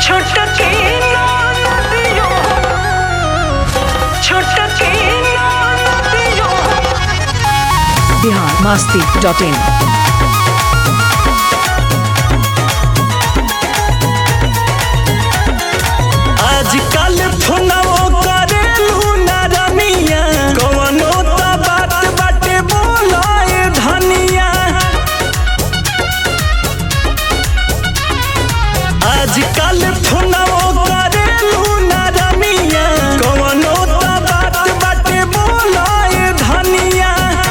biharmasti.in। आजकल फोनवो करेलू ना रमिया, कवनो त बात बाटे बोलाए धनिया। आजकल फोनवो करेलू ना रमिया, कवनो त बात बाटे बोलाए धनिया।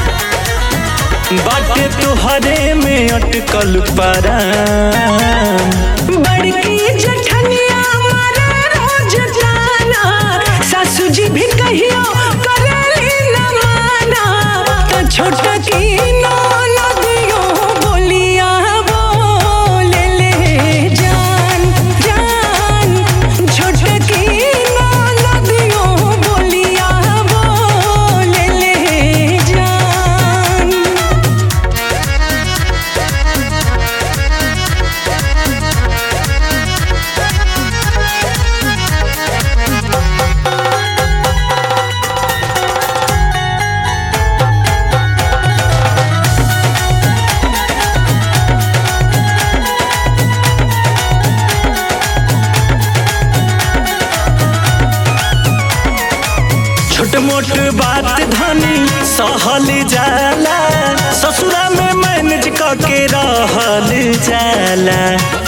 बाटे तुहरे में अटकल परान, बड़की जठनिया मारे रोज जाना, सासू जी भी कहियो करेली न माना। तो छोटा की नदियो बोलिया बोले ले जान जान, छोटा की नदियो बोलिया बोले ले जान। छोट मोट बात धनी सहल जाला, ससुरा में मैनेज करके रहल जाला।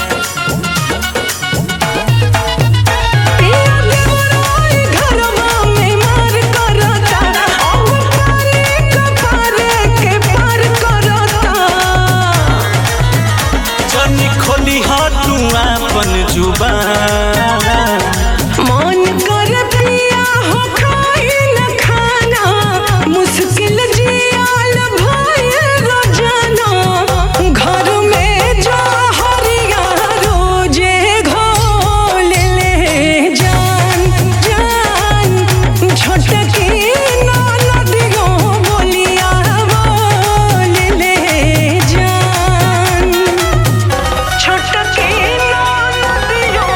जनी खोली तू अपन जुबान, मन कर पिया हो खाई न खाना, मुश्किल जियाल भय रोजाना। घर में जो हरिया रोजे घोल ले जान जान, छोटकी नदियो बोलिया बोल ले जान। छोटकी नदियो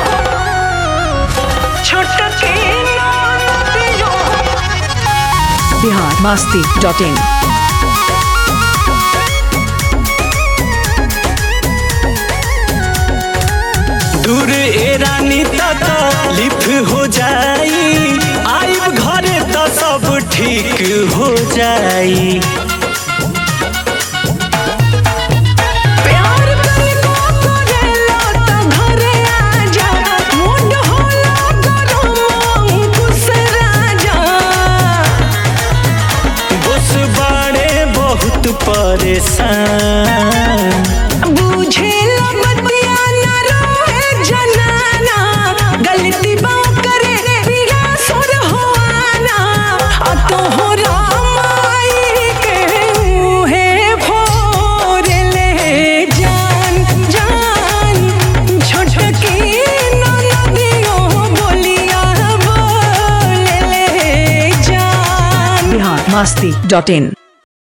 biharmasti.in। दूर ए रानी तकलीफ हो जाई, आइब घरे तो सब ठीक हो जाई। प्यार करको करेला त घरे आजा, मूड होला गरम अंकुश राजा। बस बाड़े बहुत परेशान, बुझेला बतिया न रोए जनाना, गलती बा करे पिया सुर होआना। आ तोहरा माई के मुहे फोर ले जान जान, छोटकी नदियो बोलिया बोले ले जान। biharmasti.in।